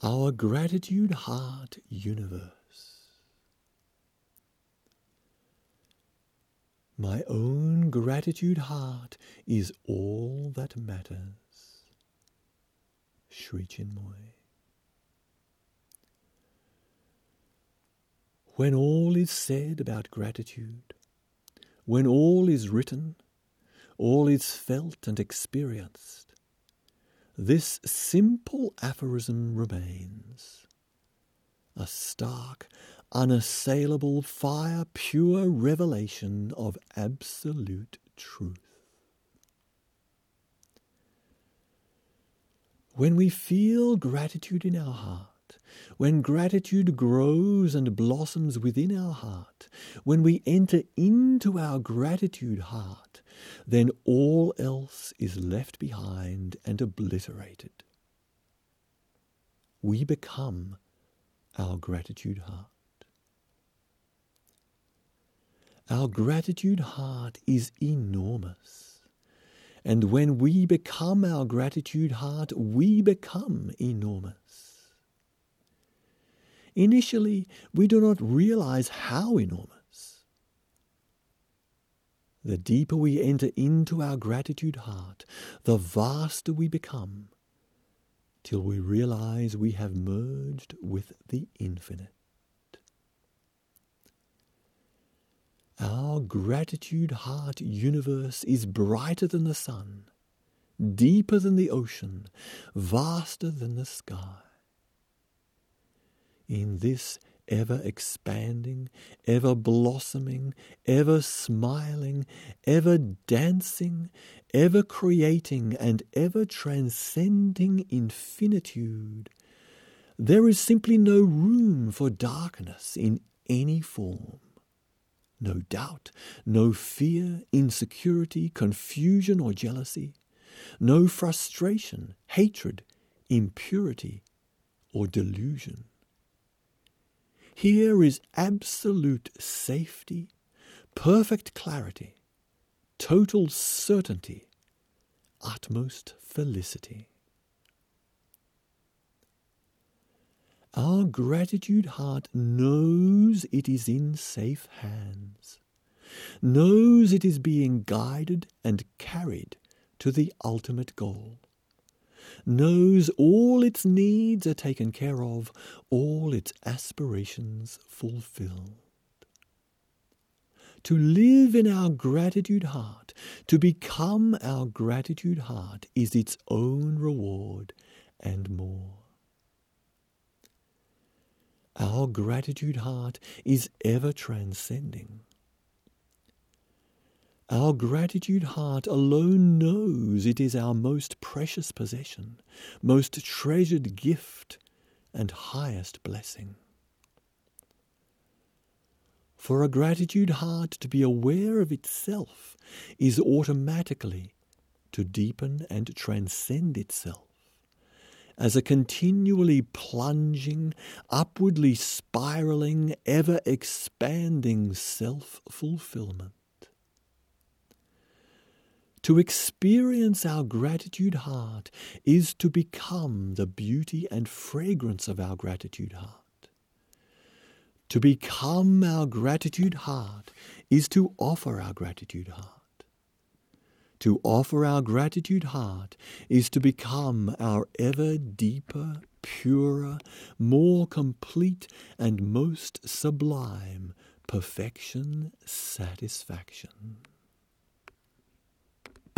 Our gratitude heart universe. My own gratitude heart is all that matters. Sri Chinmoy. When all is said about gratitude, when all is written, all is felt and experienced, this simple aphorism remains, a stark, unassailable, fire-pure revelation of absolute truth. When we feel gratitude in our heart, when gratitude grows and blossoms within our heart, when we enter into our gratitude heart, then all else is left behind and obliterated. We become our gratitude heart. Our gratitude heart is enormous. And when we become our gratitude heart, we become enormous. Initially, we do not realize how enormous. The deeper we enter into our gratitude heart, the vaster we become, till we realize we have merged with the infinite. Our gratitude heart universe is brighter than the sun, deeper than the ocean, vaster than the sky. In this ever-expanding, ever-blossoming, ever-smiling, ever-dancing, ever-creating, and ever-transcending infinitude, there is simply no room for darkness in any form. No doubt, no fear, insecurity, confusion, or jealousy, no frustration, hatred, impurity, or delusion. Here is absolute safety, perfect clarity, total certainty, utmost felicity. Our gratitude heart knows it is in safe hands, knows it is being guided and carried to the ultimate goal, knows all its needs are taken care of, all its aspirations fulfilled. To live in our gratitude heart, to become our gratitude heart, is its own reward and more. Our gratitude heart is ever transcending. Our gratitude heart alone knows it is our most precious possession, most treasured gift, and highest blessing. For a gratitude heart to be aware of itself is automatically to deepen and transcend itself as a continually plunging, upwardly spiraling, ever-expanding self-fulfillment. To experience our gratitude heart is to become the beauty and fragrance of our gratitude heart. To become our gratitude heart is to offer our gratitude heart. To offer our gratitude heart is to become our ever deeper, purer, more complete, and most sublime perfection, satisfaction.